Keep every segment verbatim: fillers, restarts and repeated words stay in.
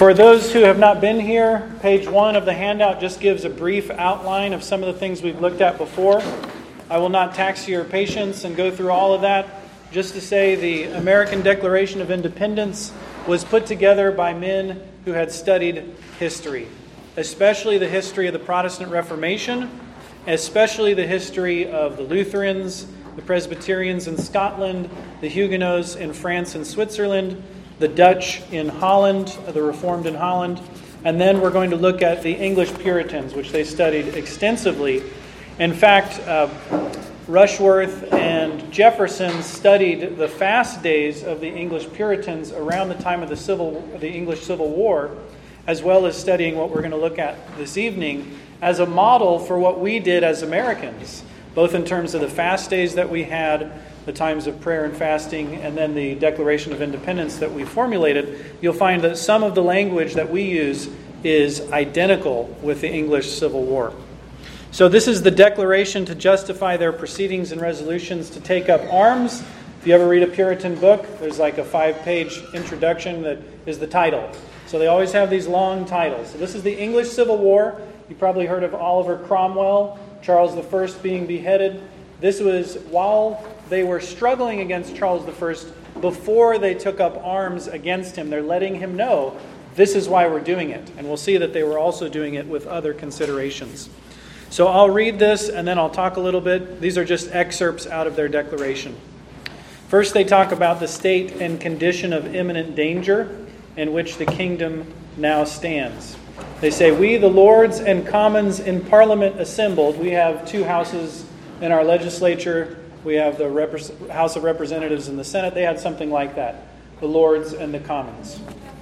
For those who have not been here, page one of the handout just gives a brief outline of some of the things we've looked at before. I will not tax your patience and go through all of that. Just to say the American Declaration of Independence was put together by men who had studied history, especially the history of the Protestant Reformation, especially the history of the Lutherans, the Presbyterians in Scotland, the Huguenots in France and Switzerland, the Dutch in Holland, the Reformed in Holland, and then we're going to look at the English Puritans, which they studied extensively. In fact, uh, Rushworth and Jefferson studied the fast days of the English Puritans around the time of the Civil, the English Civil War, as well as studying what we're going to look at this evening as a model for what we did as Americans, both in terms of the fast days that we had, the times of prayer and fasting, and then the Declaration of Independence that we formulated. You'll find that some of the language that we use is identical with the English Civil War. So this is the declaration to justify their proceedings and resolutions to take up arms. If you ever read a Puritan book, there's like a five-page introduction that is the title. So they always have these long titles. So this is the English Civil War. You probably heard of Oliver Cromwell, Charles the First being beheaded. This was while they were struggling against Charles the First before they took up arms against him. They're letting him know this is why we're doing it. And we'll see that they were also doing it with other considerations. So I'll read this and then I'll talk a little bit. These are just excerpts out of their declaration. First, they talk about the state and condition of imminent danger in which the kingdom now stands. They say, "We, the Lords and Commons in Parliament assembled," we have two houses in our legislature. We have the Rep- House of Representatives and the Senate. They had something like that, the Lords and the Commons.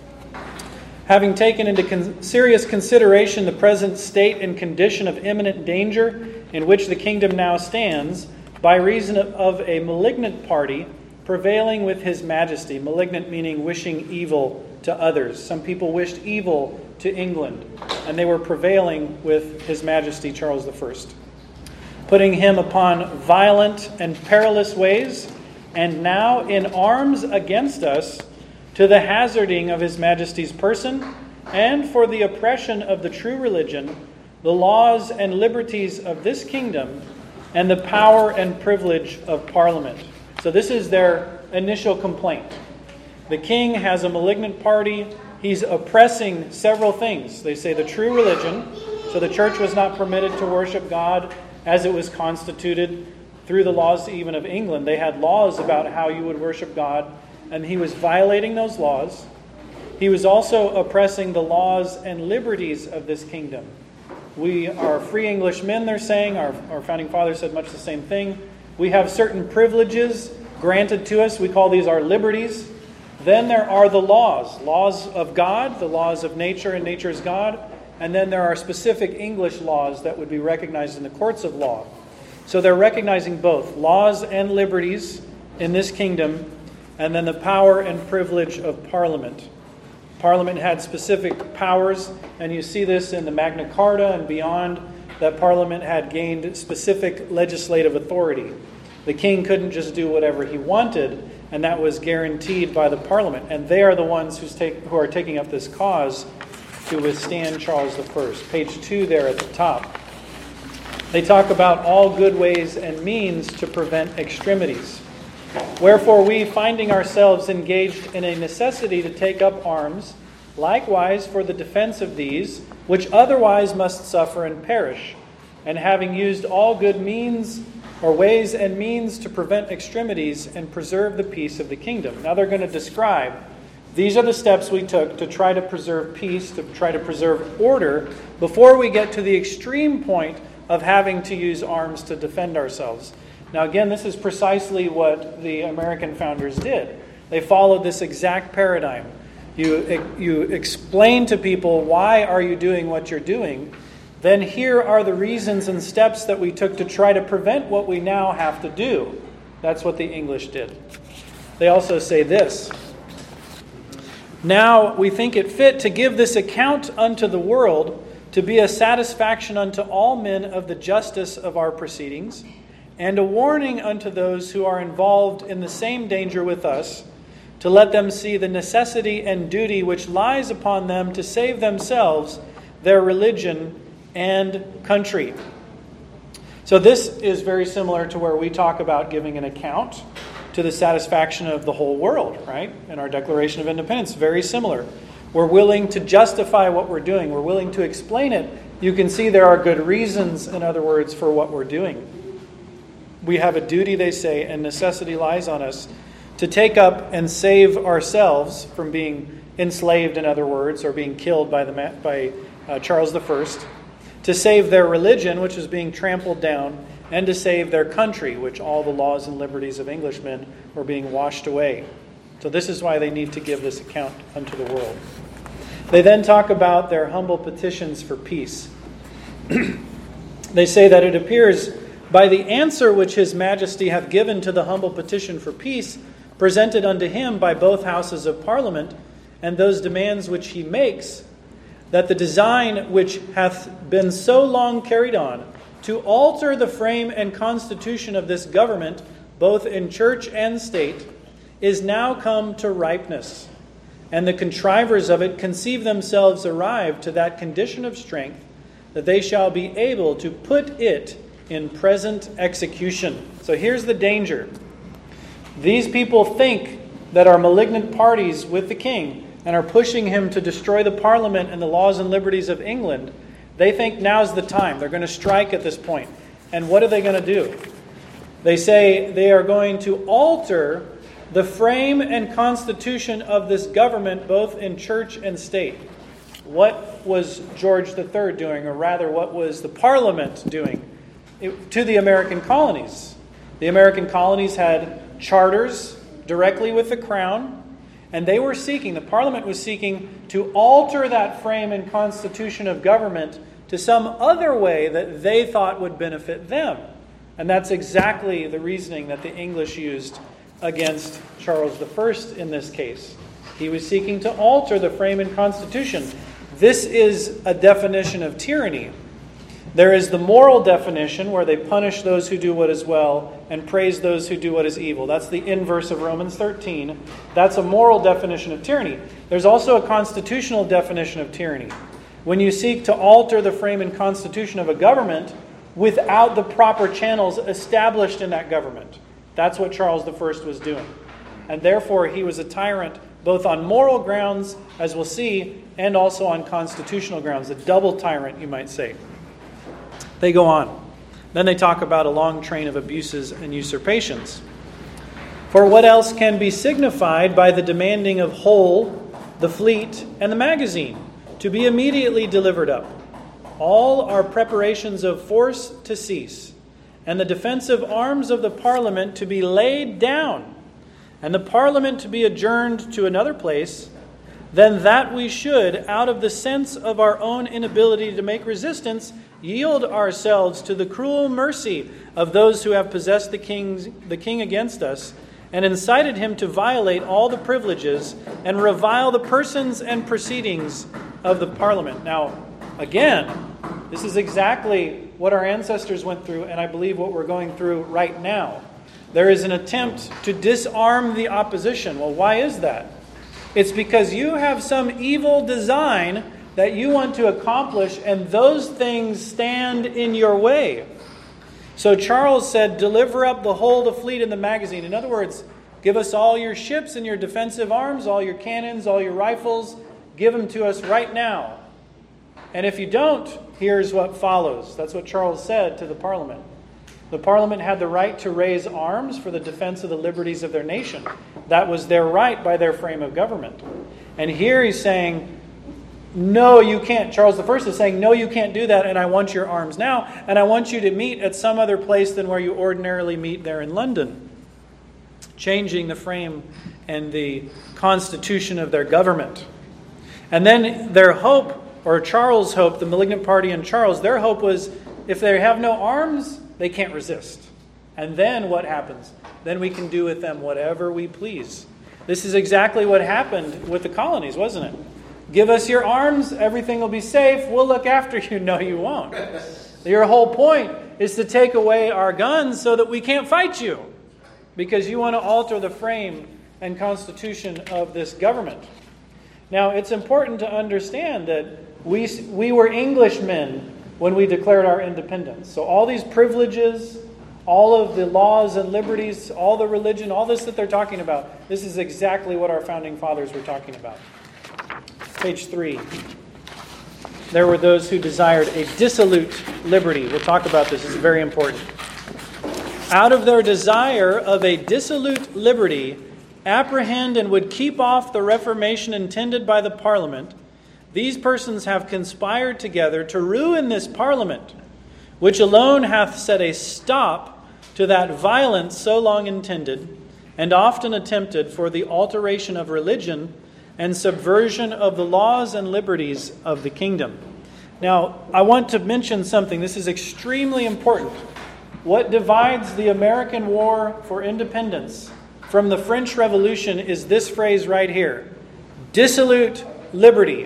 "Having taken into con- serious consideration the present state and condition of imminent danger in which the kingdom now stands, by reason of, of a malignant party prevailing with His Majesty," malignant meaning wishing evil to others. Some people wished evil to England, and they were prevailing with His Majesty Charles the First. "Putting him upon violent and perilous ways, and now in arms against us, to the hazarding of His Majesty's person, and for the oppression of the true religion, the laws and liberties of this kingdom, and the power and privilege of Parliament." So this is their initial complaint. The king has a malignant party. He's oppressing several things. They say the true religion. So the church was not permitted to worship God as it was constituted through the laws even of England. They had laws about how you would worship God, and he was violating those laws. He was also oppressing the laws and liberties of this kingdom. We are free English men, they're saying. Our, our founding fathers said much the same thing. We have certain privileges granted to us. We call these our liberties. Then there are the laws. Laws of God, the laws of nature, and nature is God. And then there are specific English laws that would be recognized in the courts of law. So they're recognizing both laws and liberties in this kingdom, and then the power and privilege of Parliament. Parliament had specific powers, and you see this in the Magna Carta and beyond, that Parliament had gained specific legislative authority. The king couldn't just do whatever he wanted, and that was guaranteed by the Parliament. And they are the ones who's take, who are taking up this cause to withstand Charles the First. Page two there at the top. They talk about all good ways and means to prevent extremities. "Wherefore we, finding ourselves engaged in a necessity to take up arms, likewise for the defense of these, which otherwise must suffer and perish, and having used all good means or ways and means to prevent extremities and preserve the peace of the kingdom." Now they're going to describe, these are the steps we took to try to preserve peace, to try to preserve order, before we get to the extreme point of having to use arms to defend ourselves. Now again, this is precisely what the American founders did. They followed this exact paradigm. You, you explain to people, why are you doing what you're doing? Then here are the reasons and steps that we took to try to prevent what we now have to do. That's what the English did. They also say this: "Now we think it fit to give this account unto the world, to be a satisfaction unto all men of the justice of our proceedings, and a warning unto those who are involved in the same danger with us, to let them see the necessity and duty which lies upon them to save themselves, their religion, and country. So this is very similar to where we talk about giving an account to the satisfaction of the whole world, right? In our Declaration of Independence, very similar. We're willing to justify what we're doing. We're willing to explain it. You can see there are good reasons, in other words, for what we're doing. We have a duty, they say, and necessity lies on us to take up and save ourselves from being enslaved, in other words, or being killed by the by uh, Charles the First, to save their religion, which is being trampled down, and to save their country, which all the laws and liberties of Englishmen were being washed away. So this is why they need to give this account unto the world. They then talk about their humble petitions for peace. They say that it appears by the answer which His Majesty hath given to the humble petition for peace, presented unto him by both houses of Parliament, and those demands which he makes, that the design which hath been so long carried on, to alter the frame and constitution of this government, both in church and state, is now come to ripeness, and the contrivers of it conceive themselves arrived to that condition of strength, that they shall be able to put it in present execution. So here's the danger. These people think that are malignant parties with the king and are pushing him to destroy the Parliament and the laws and liberties of England. They think now's the time. They're going to strike at this point. And what are they going to do? They say they are going to alter the frame and constitution of this government, both in church and state. What was George the Third doing, or rather, what was the Parliament doing it, to the American colonies? The American colonies had charters directly with the crown, and they were seeking, the Parliament was seeking to alter that frame and constitution of government to some other way that they thought would benefit them. And that's exactly the reasoning that the English used against Charles the First in this case. He was seeking to alter the frame and constitution. This is a definition of tyranny. There is the moral definition where they punish those who do what is well and praise those who do what is evil. That's the inverse of Romans thirteen. That's a moral definition of tyranny. There's also a constitutional definition of tyranny. When you seek to alter the frame and constitution of a government without the proper channels established in that government. That's what Charles the First was doing. And therefore he was a tyrant both on moral grounds, as we'll see, and also on constitutional grounds. A double tyrant, you might say. They go on. Then they talk about a long train of abuses and usurpations. For what else can be signified by the demanding of Hull, the fleet, and the magazine to be immediately delivered up? All are preparations of force to cease, and the defensive arms of the Parliament to be laid down, and the Parliament to be adjourned to another place, then that we should, out of the sense of our own inability to make resistance, yield ourselves to the cruel mercy of those who have possessed the king's, the king against us, and incited him to violate all the privileges and revile the persons and proceedings of the Parliament. Now, again, this is exactly what our ancestors went through, and I believe what we're going through right now. There is an attempt to disarm the opposition. Well, why is that? It's because you have some evil design that you want to accomplish, and those things stand in your way. So Charles said, deliver up the whole, the fleet, and the magazine. In other words, give us all your ships and your defensive arms, all your cannons, all your rifles. Give them to us right now. And if you don't, here's what follows. That's what Charles said to the Parliament. The Parliament had the right to raise arms for the defense of the liberties of their nation. That was their right by their frame of government. And here he's saying, no, you can't. Charles the First is saying, no, you can't do that, and I want your arms now, and I want you to meet at some other place than where you ordinarily meet there in London. Changing the frame and the constitution of their government. And then their hope, or Charles' hope, the malignant party and Charles, their hope was, if they have no arms, they can't resist. And then what happens? Then we can do with them whatever we please. This is exactly what happened with the colonies, wasn't it? Give us your arms, everything will be safe, we'll look after you. No, you won't. Your whole point is to take away our guns so that we can't fight you. Because you want to alter the frame and constitution of this government. Now, it's important to understand that we, we were Englishmen when we declared our independence. So all these privileges, all of the laws and liberties, all the religion, all this that they're talking about, this is exactly what our founding fathers were talking about. Page three. There were those who desired a dissolute liberty. We'll talk about this. It's very important. Out of their desire of a dissolute liberty, apprehend and would keep off the reformation intended by the Parliament, these persons have conspired together to ruin this Parliament, which alone hath set a stop to that violence so long intended, and often attempted for the alteration of religion and subversion of the laws and liberties of the kingdom. Now, I want to mention something. This is extremely important. What divides the American War for Independence from the French Revolution is this phrase right here: dissolute liberty.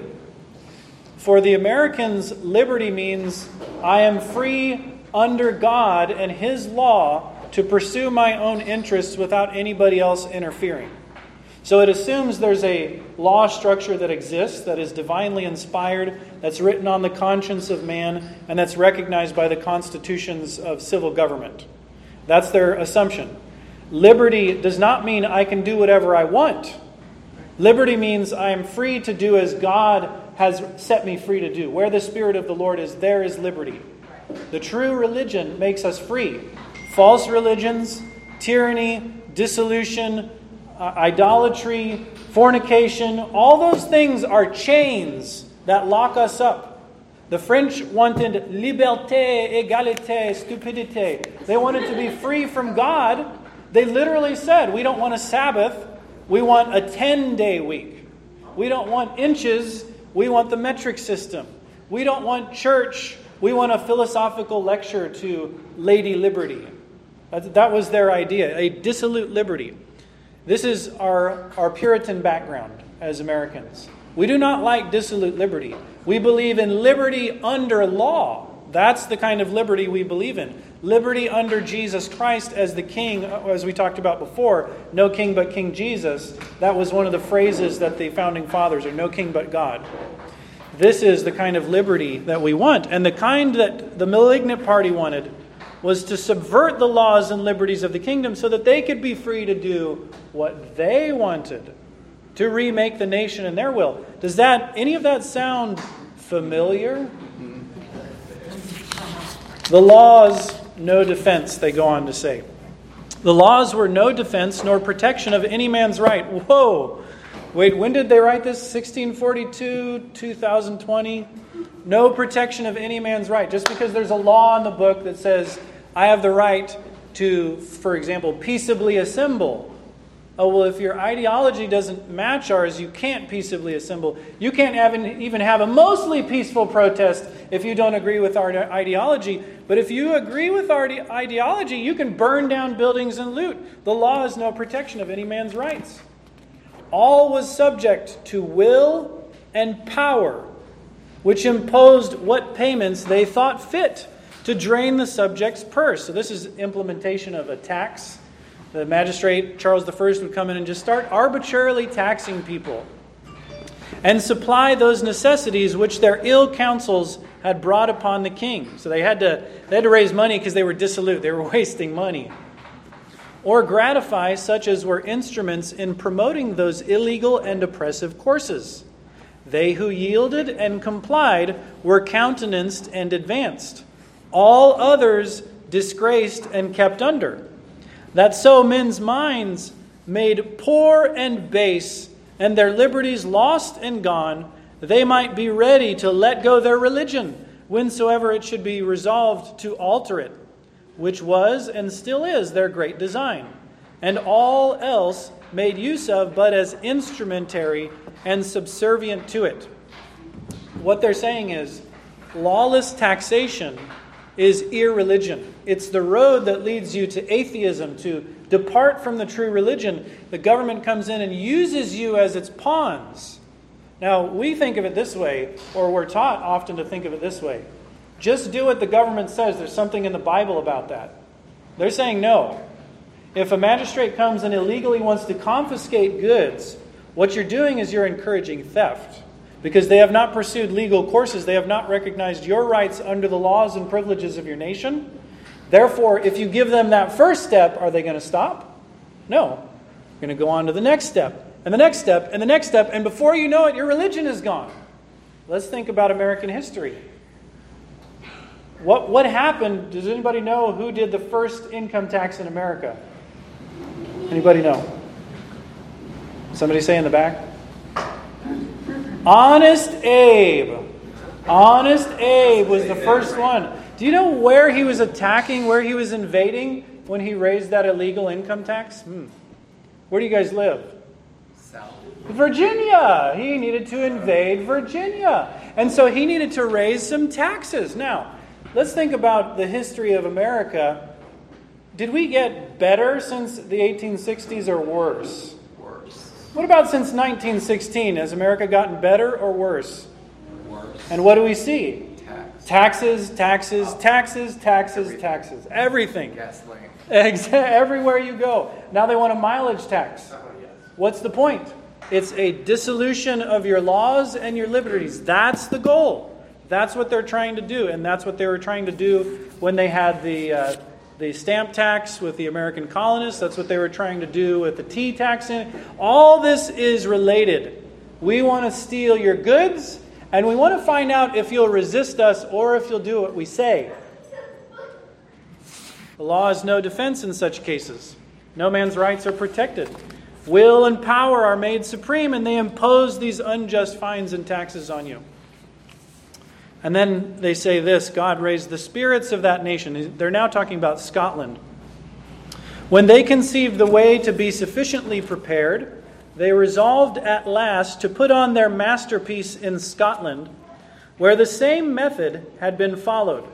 For the Americans, liberty means I am free under God and His law to pursue my own interests without anybody else interfering. So it assumes there's a law structure that exists, that is divinely inspired, that's written on the conscience of man, and that's recognized by the constitutions of civil government. That's their assumption. Liberty does not mean I can do whatever I want. Liberty means I am free to do as God has set me free to do. Where the Spirit of the Lord is, there is liberty. The true religion makes us free. False religions, tyranny, dissolution, uh, idolatry, fornication, all those things are chains that lock us up. The French wanted liberté, égalité, stupidité. They wanted to be free from God. They literally said, we don't want a Sabbath, we want a ten-day week. We don't want inches, we want the metric system. We don't want church, we want a philosophical lecture to Lady Liberty. That was their idea, a dissolute liberty. This is our, our Puritan background as Americans. We do not like dissolute liberty. We believe in liberty under law. That's the kind of liberty we believe in. Liberty under Jesus Christ as the King, as we talked about before. No king but King Jesus. That was one of the phrases that the founding fathers are, no king but God. This is the kind of liberty that we want. And the kind that the malignant party wanted was to subvert the laws and liberties of the kingdom so that they could be free to do what they wanted, to remake the nation in their will. Does that, any of that sound familiar? The laws, no defense, they go on to say. The laws were no defense nor protection of any man's right. Whoa! Wait, when did they write this? sixteen forty-two, two thousand twenty? No protection of any man's right. Just because there's a law in the book that says, I have the right to, for example, peaceably assemble. Oh, well, if your ideology doesn't match ours, you can't peaceably assemble. You can't have an, even have a mostly peaceful protest if you don't agree with our ideology. But if you agree with our ideology, you can burn down buildings and loot. The law is no protection of any man's rights. All was subject to will and power, which imposed what payments they thought fit to drain the subject's purse. So this is implementation of a tax. The magistrate, Charles the First, would come in and just start arbitrarily taxing people and supply those necessities which their ill counsels had brought upon the king. So they had to, they had to raise money because they were dissolute. They were wasting money. Or gratify such as were instruments in promoting those illegal and oppressive courses. They who yielded and complied were countenanced and advanced. All others disgraced and kept under. That so men's minds made poor and base, and their liberties lost and gone, they might be ready to let go their religion, whensoever it should be resolved to alter it, which was and still is their great design, and all else made use of but as instrumentary and subservient to it. What they're saying is, lawless taxation is irreligion. It's the road that leads you to atheism, to depart from the true religion. The government comes in and uses you as its pawns. Now, we think of it this way, or we're taught often to think of it this way. Just do what the government says. There's something in the Bible about that. They're saying no. If a magistrate comes and illegally wants to confiscate goods, what you're doing is you're encouraging theft. Because they have not pursued legal courses. They have not recognized your rights under the laws and privileges of your nation. Therefore, if you give them that first step, are they going to stop? No. You're going to go on to the next step, and the next step, and the next step, and before you know it, your religion is gone. Let's think about American history. What, what happened? Does anybody know who did the first income tax in America? Anybody know? Somebody say in the back? Honest Abe. Honest Abe was the first one. Do you know where he was attacking, where he was invading when he raised that illegal income tax? Hmm. Where do you guys live? South. Virginia. He needed to invade Virginia. And so he needed to raise some taxes. Now, let's think about the history of America. Did we get better since the eighteen sixties or worse? Worse. What about since nineteen sixteen? Has America gotten better or worse? Worse. And what do we see? Tax. Taxes, taxes, taxes, taxes, Everything. taxes. Everything. Gasoline. Ex- Everywhere you go. Now they want a mileage tax. Oh, yes. What's the point? It's a dissolution of your laws and your liberties. That's the goal. That's what they're trying to do. And that's what they were trying to do when they had the uh, the stamp tax with the American colonists. That's what they were trying to do with the tea tax. In all this is related. We want to steal your goods, and we want to find out if you'll resist us or if you'll do what we say. The law is no defense in such cases. No man's rights are protected. Will and power are made supreme, and they impose these unjust fines and taxes on you. And then they say this, God raised the spirits of that nation. They're now talking about Scotland. When they conceived the way to be sufficiently prepared, they resolved at last to put on their masterpiece in Scotland, where the same method had been followed,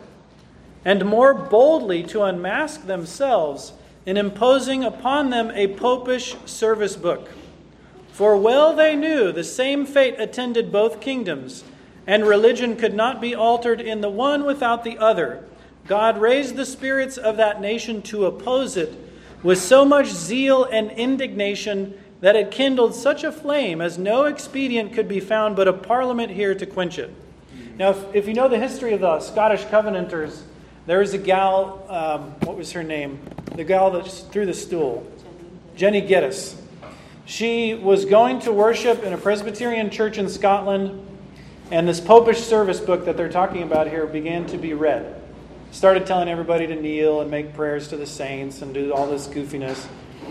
and more boldly to unmask themselves in imposing upon them a popish service book. For well they knew the same fate attended both kingdoms, and religion could not be altered in the one without the other. God raised the spirits of that nation to oppose it with so much zeal and indignation that it kindled such a flame as no expedient could be found but a parliament here to quench it. Now, if, if you know the history of the Scottish Covenanters, there was a gal, um, what was her name? The gal that threw the stool. Jenny Geddes. She was going to worship in a Presbyterian church in Scotland, and this popish service book that they're talking about here began to be read. Started telling everybody to kneel and make prayers to the saints and do all this goofiness.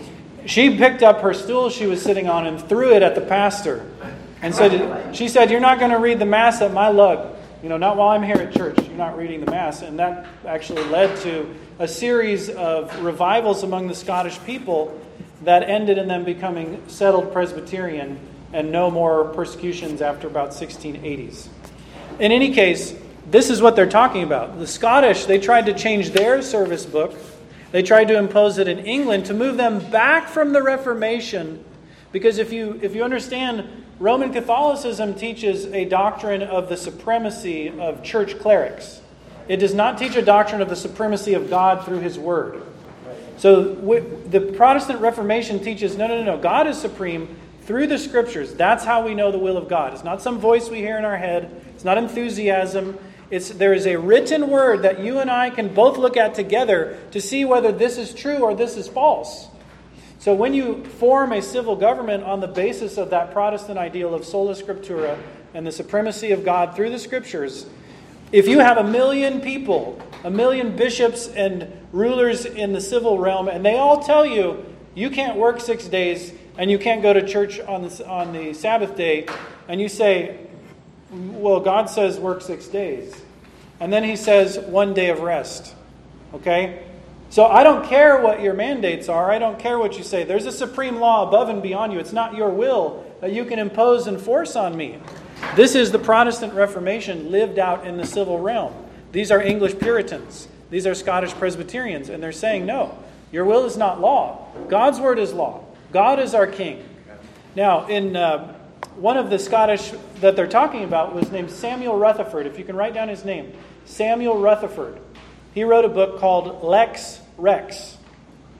She picked up her stool she was sitting on and threw it at the pastor. And said, she said, "You're not going to read the Mass at my lug. You know, not while I'm here at church. You're not reading the Mass." And that actually led to a series of revivals among the Scottish people that ended in them becoming settled Presbyterian and no more persecutions after about sixteen eighties. In any case, this is what they're talking about. The Scottish, they tried to change their service book. They tried to impose it in England to move them back from the Reformation. Because if you if you understand, Roman Catholicism teaches a doctrine of the supremacy of church clerics. It does not teach a doctrine of the supremacy of God through His Word. So the Protestant Reformation teaches, no, no, no, no. God is supreme through the Scriptures. That's how we know the will of God. It's not some voice we hear in our head. It's not enthusiasm. It's there is a written word that you and I can both look at together to see whether this is true or this is false. So when you form a civil government on the basis of that Protestant ideal of sola scriptura and the supremacy of God through the Scriptures, if you have a million people, a million bishops and rulers in the civil realm, and they all tell you, you can't work six days and you can't go to church on the, on the Sabbath day, and you say, well, God says work six days. And then He says one day of rest. Okay? So I don't care what your mandates are. I don't care what you say. There's a supreme law above and beyond you. It's not your will that you can impose and force on me. This is the Protestant Reformation lived out in the civil realm. These are English Puritans. These are Scottish Presbyterians. And they're saying, no, your will is not law. God's word is law. God is our king. Now, in uh, one of the Scottish that they're talking about was named Samuel Rutherford. If you can write down his name. Samuel Rutherford. He wrote a book called Lex Rex.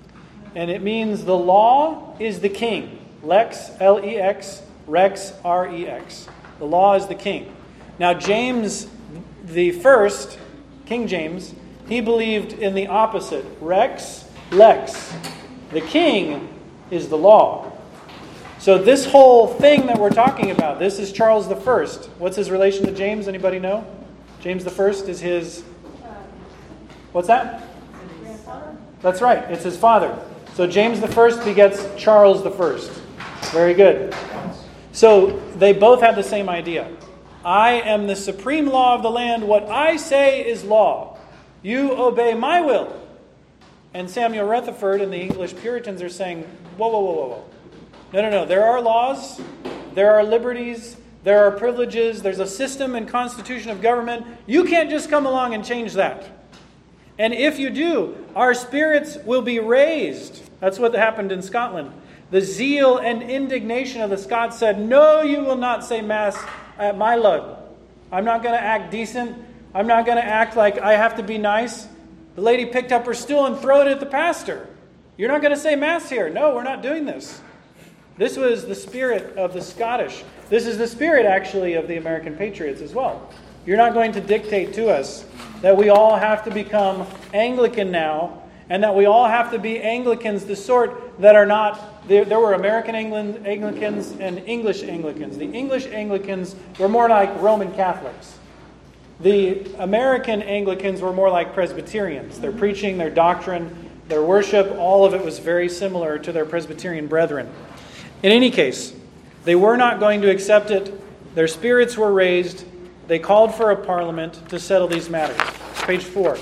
and it means the law is the king. Lex, L E X, Rex, R E X. The law is the king. Now James the first, King James, he believed in the opposite. Rex, Lex. The king is the law. So this whole thing that we're talking about, this is Charles the First. What's his relation to James? Anybody know? James the First is his... What's that? That's right. It's his father. So James the First begets Charles the First. Very good. So they both have the same idea. I am the supreme law of the land. What I say is law. You obey my will. And Samuel Rutherford and the English Puritans are saying, whoa, whoa, whoa, whoa, whoa. No, no, no. There are laws. There are liberties. There are privileges. There's a system and constitution of government. You can't just come along and change that. And if you do, our spirits will be raised. That's what happened in Scotland. The zeal and indignation of the Scots said, no, you will not say Mass at my lug. I'm not going to act decent. I'm not going to act like I have to be nice. The lady picked up her stool and threw it at the pastor. You're not going to say Mass here. No, we're not doing this. This was the spirit of the Scottish. This is the spirit, actually, of the American patriots as well. You're not going to dictate to us that we all have to become Anglican now, and that we all have to be Anglicans, the sort that are not... There, there were American England, Anglicans and English Anglicans. The English Anglicans were more like Roman Catholics. The American Anglicans were more like Presbyterians. Their preaching, their doctrine, their worship, all of it was very similar to their Presbyterian brethren. In any case, they were not going to accept it. Their spirits were raised. They called for a parliament to settle these matters. Page four.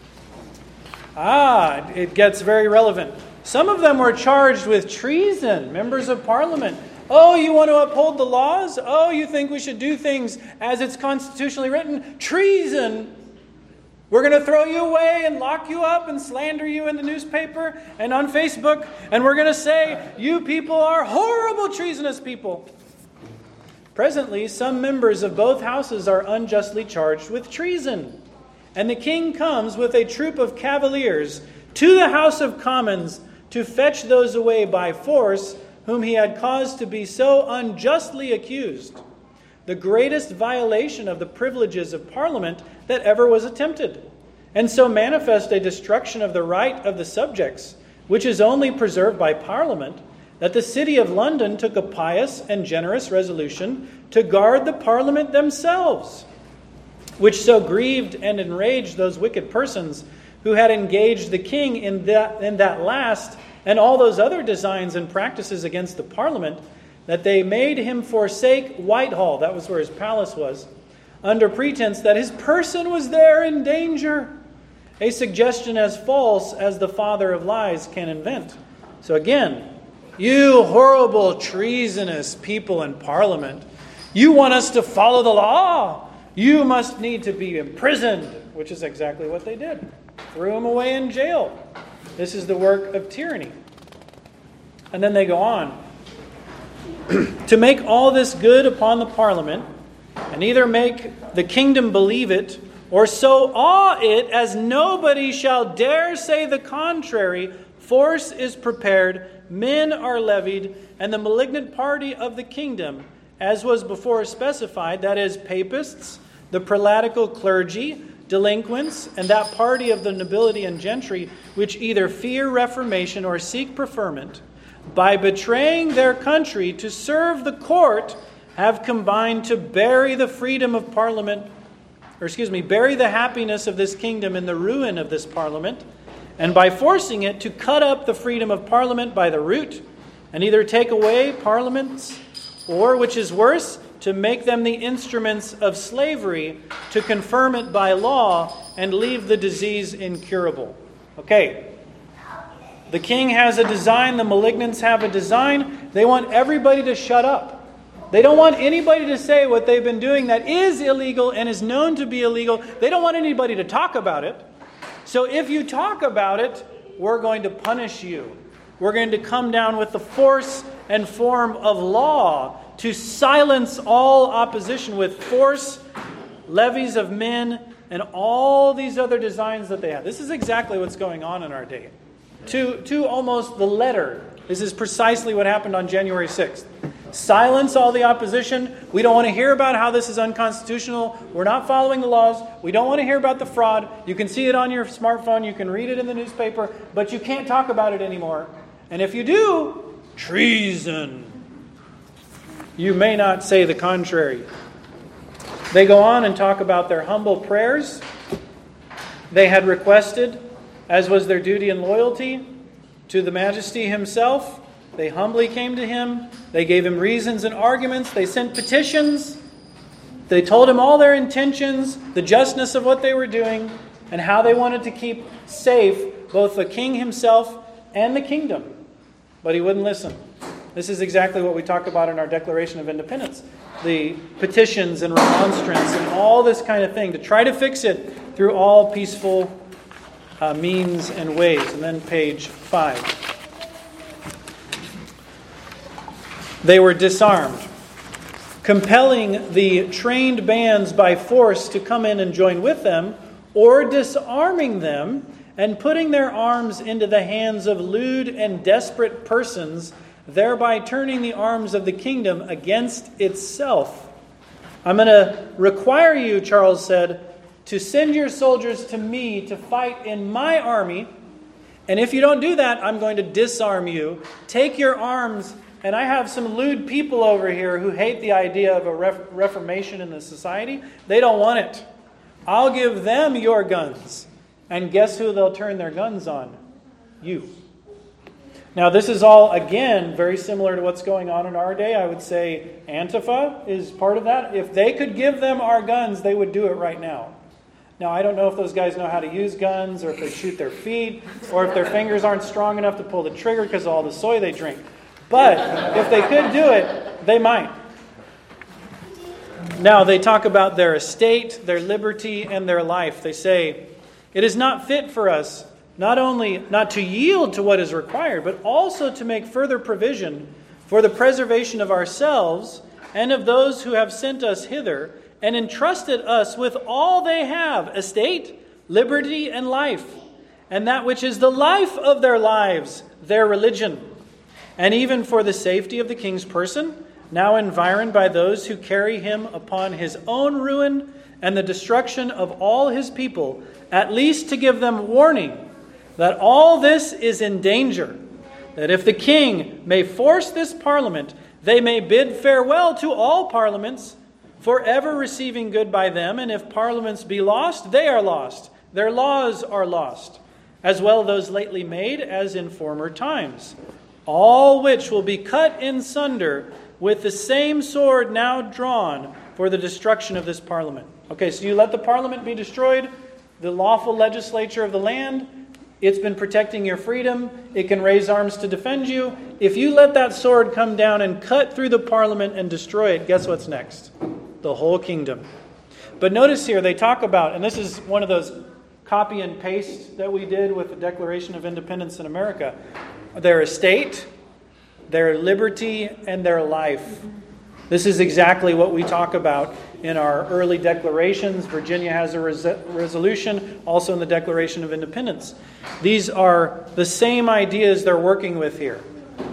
Ah, it gets very relevant. Some of them were charged with treason, members of parliament. Oh, you want to uphold the laws? Oh, you think we should do things as it's constitutionally written? Treason! We're going to throw you away and lock you up and slander you in the newspaper and on Facebook. And we're going to say, you people are horrible, treasonous people. Presently, some members of both houses are unjustly charged with treason. And the king comes with a troop of cavaliers to the House of Commons to fetch those away by force whom he had caused to be so unjustly accused. The greatest violation of the privileges of Parliament that ever was attempted, and so manifest a destruction of the right of the subjects, which is only preserved by Parliament, that the city of London took a pious and generous resolution to guard the Parliament themselves, which so grieved and enraged those wicked persons who had engaged the king in that, in that last and all those other designs and practices against the Parliament, that they made him forsake Whitehall, that was where his palace was, under pretense that his person was there in danger. A suggestion as false as the father of lies can invent. So again, you horrible, treasonous people in Parliament, you want us to follow the law. You must need to be imprisoned, which is exactly what they did. Threw him away in jail. This is the work of tyranny. And then they go on. To make all this good upon the Parliament, and either make the kingdom believe it, or so awe it as nobody shall dare say the contrary, force is prepared, men are levied, and the malignant party of the kingdom, as was before specified, that is, papists, the prelatical clergy, delinquents, and that party of the nobility and gentry which either fear reformation or seek preferment, by betraying their country to serve the court, have combined to bury the freedom of Parliament, or excuse me, bury the happiness of this kingdom in the ruin of this Parliament, and by forcing it to cut up the freedom of Parliament by the root, and either take away parliaments, or, which is worse, to make them the instruments of slavery, to confirm it by law, and leave the disease incurable. Okay. The king has a design, the malignants have a design. They want everybody to shut up. They don't want anybody to say what they've been doing that is illegal and is known to be illegal. They don't want anybody to talk about it. So if you talk about it, we're going to punish you. We're going to come down with the force and form of law to silence all opposition with force, levies of men, and all these other designs that they have. This is exactly what's going on in our day. To, to almost the letter. This is precisely what happened on January sixth. Silence all the opposition. We don't want to hear about how this is unconstitutional. We're not following the laws. We don't want to hear about the fraud. You can see it on your smartphone. You can read it in the newspaper. But you can't talk about it anymore. And if you do, treason. You may not say the contrary. They go on and talk about their humble prayers they had requested, as was their duty and loyalty, to the Majesty himself. They humbly came to him. They gave him reasons and arguments. They sent petitions. They told him all their intentions, the justness of what they were doing, and how they wanted to keep safe both the king himself and the kingdom. But he wouldn't listen. This is exactly what we talk about in our Declaration of Independence. The petitions and remonstrance and all this kind of thing to try to fix it through all peaceful uh, means and ways. And then page five. They were disarmed, compelling the trained bands by force to come in and join with them, or disarming them and putting their arms into the hands of lewd and desperate persons, thereby turning the arms of the kingdom against itself. I'm going to require you, Charles said, to send your soldiers to me to fight in my army, and if you don't do that, I'm going to disarm you. Take your arms. And I have some lewd people over here who hate the idea of a ref- reformation in the society. They don't want it. I'll give them your guns. And guess who they'll turn their guns on? You. Now, this is all, again, very similar to what's going on in our day. I would say Antifa is part of that. If they could give them our guns, they would do it right now. Now, I don't know if those guys know how to use guns, or if they shoot their feet, or if their fingers aren't strong enough to pull the trigger because of all the soy they drink. But if they could do it, they might. Now, they talk about their estate, their liberty, and their life. They say, it is not fit for us not only not to yield to what is required, but also to make further provision for the preservation of ourselves and of those who have sent us hither and entrusted us with all they have, estate, liberty, and life, and that which is the life of their lives, their religion. And even for the safety of the king's person, now environed by those who carry him upon his own ruin and the destruction of all his people, at least to give them warning that all this is in danger, that if the king may force this parliament, they may bid farewell to all parliaments, forever receiving good by them, and if parliaments be lost, they are lost, their laws are lost, as well those lately made as in former times. All which will be cut in sunder with the same sword now drawn for the destruction of this parliament. Okay, so you let the parliament be destroyed, the lawful legislature of the land. It's been protecting your freedom. It can raise arms to defend you. If you let that sword come down and cut through the parliament and destroy it, guess what's next? The whole kingdom. But notice here, they talk about, and this is one of those copy and paste that we did with the Declaration of Independence in America, their estate, their liberty, and their life. This is exactly what we talk about in our early declarations. Virginia has a res- resolution, also in the Declaration of Independence. These are the same ideas they're working with here.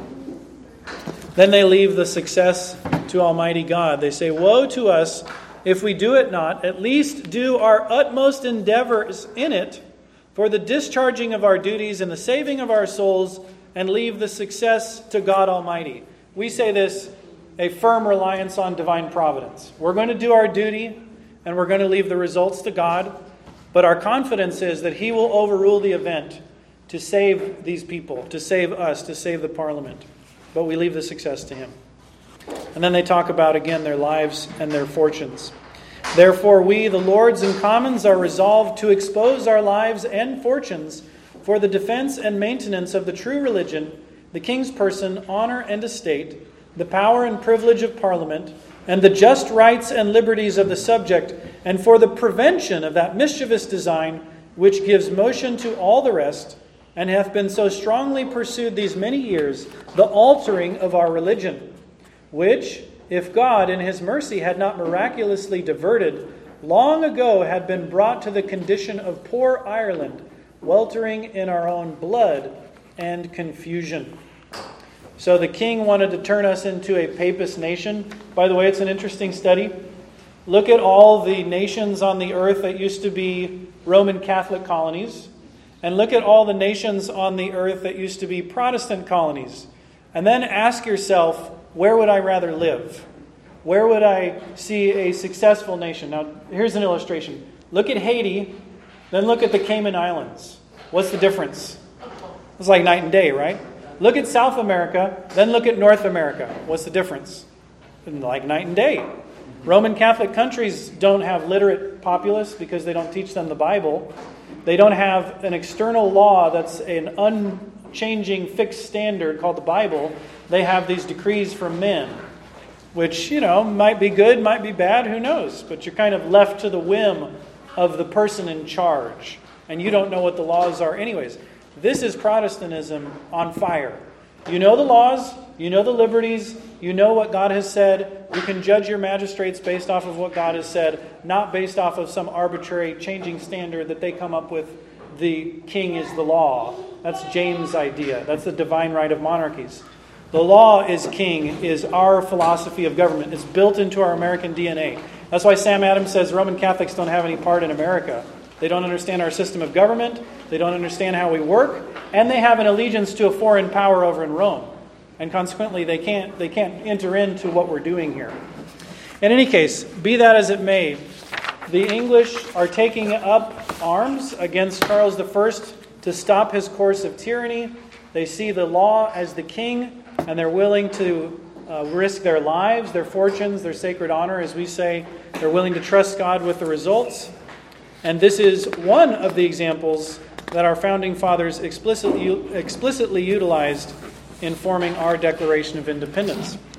Then they leave the success to Almighty God. They say, woe to us if we do it not, at least do our utmost endeavors in it for the discharging of our duties and the saving of our souls, and leave the success to God Almighty. We say this, a firm reliance on divine providence. We're going to do our duty, and we're going to leave the results to God, but our confidence is that He will overrule the event to save these people, to save us, to save the parliament. But we leave the success to Him. And then they talk about, again, their lives and their fortunes. Therefore we, the lords and commons, are resolved to expose our lives and fortunes for the defense and maintenance of the true religion, the king's person, honor and estate, the power and privilege of Parliament, and the just rights and liberties of the subject, and for the prevention of that mischievous design which gives motion to all the rest, and hath been so strongly pursued these many years, the altering of our religion, which, if God in His mercy had not miraculously diverted, long ago had been brought to the condition of poor Ireland, weltering in our own blood, and confusion. So the king wanted to turn us into a papist nation. By the way, it's an interesting study. Look at all the nations on the earth that used to be Roman Catholic colonies, and look at all the nations on the earth that used to be Protestant colonies. And then ask yourself, where would I rather live? Where would I see a successful nation? Now, here's an illustration. Look at Haiti, then look at the Cayman Islands. What's the difference? It's like night and day, right? Look at South America, then look at North America. What's the difference? Like night and day. Roman Catholic countries don't have literate populace because they don't teach them the Bible. They don't have an external law that's an unchanging fixed standard called the Bible. They have these decrees from men, which, you know, might be good, might be bad, who knows? But you're kind of left to the whim of the person in charge. And you don't know what the laws are anyways. This is Protestantism on fire. You know the laws, you know the liberties, you know what God has said. You can judge your magistrates based off of what God has said, not based off of some arbitrary changing standard that they come up with. The king is the law. That's James' idea. That's the divine right of monarchies. The law is king, is our philosophy of government. It's built into our American D N A. That's why Sam Adams says Roman Catholics don't have any part in America. They don't understand our system of government. They don't understand how we work. And they have an allegiance to a foreign power over in Rome. And consequently, they can't, they can't enter into what we're doing here. In any case, be that as it may, the English are taking up arms against Charles the First to stop his course of tyranny. They see the law as the king, and they're willing to uh, risk their lives, their fortunes, their sacred honor, as we say. They're willing to trust God with the results. And this is one of the examples that our founding fathers explicitly, explicitly utilized in forming our Declaration of Independence.